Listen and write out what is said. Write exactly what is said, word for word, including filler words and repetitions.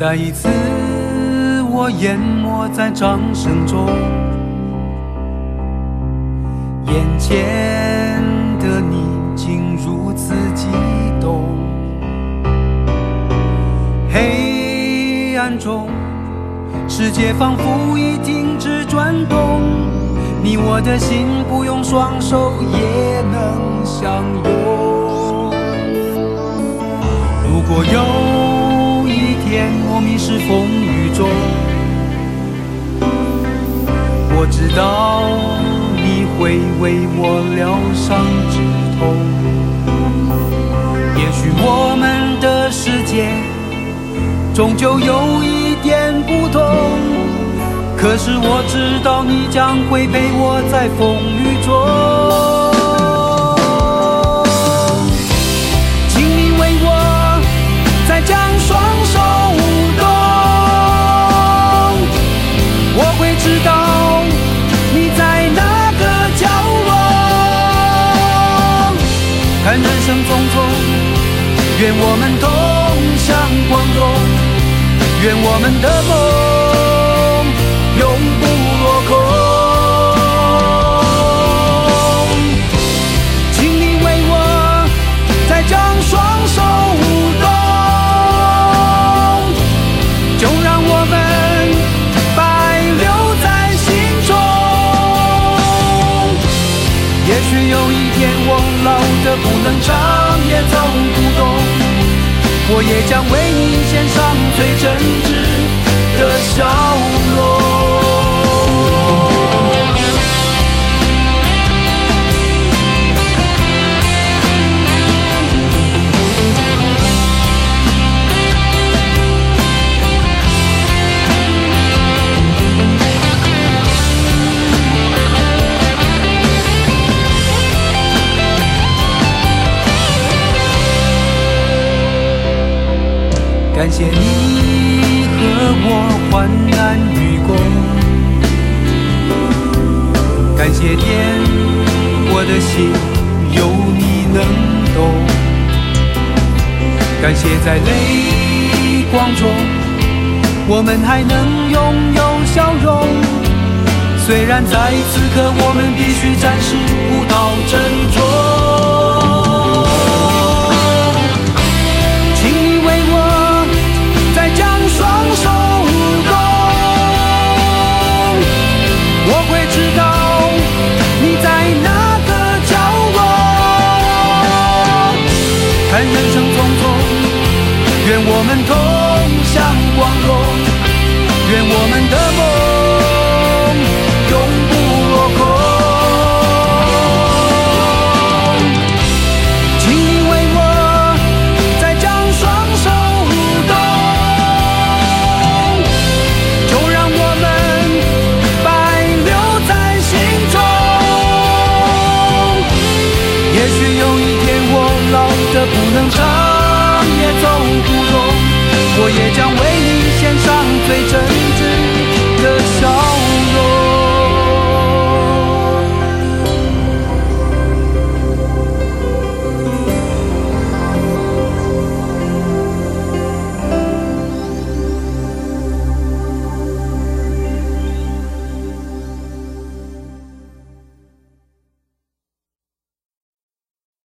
再一次我淹没在掌声中，眼前的你竟如此激动。黑暗中世界仿佛已停止转动，你我的心不用双手也能相拥。如果有一天我迷失风雨中，我知道你会为我疗伤止痛。也许我们的世界终究有一点不同，可是我知道你将会陪我在风雨中。请你为我再将双手舞动，我会知道你在哪个角落。看人生匆匆，愿我们同向光荣，愿我们的梦永不落空。请你为我再将双手舞动，就让我们白留在心中。也许有一天我老得不能长也走不动，我也将为你献上最真挚的笑容。感谢你和我患难与共，感谢天，我的心有你能懂，感谢在泪光中我们还能拥有笑容。虽然在此刻我们必须暂时不到珍重，双手舞动，我会知道你在哪个角落。看人生匆匆，愿我们同向光荣，愿我们的梦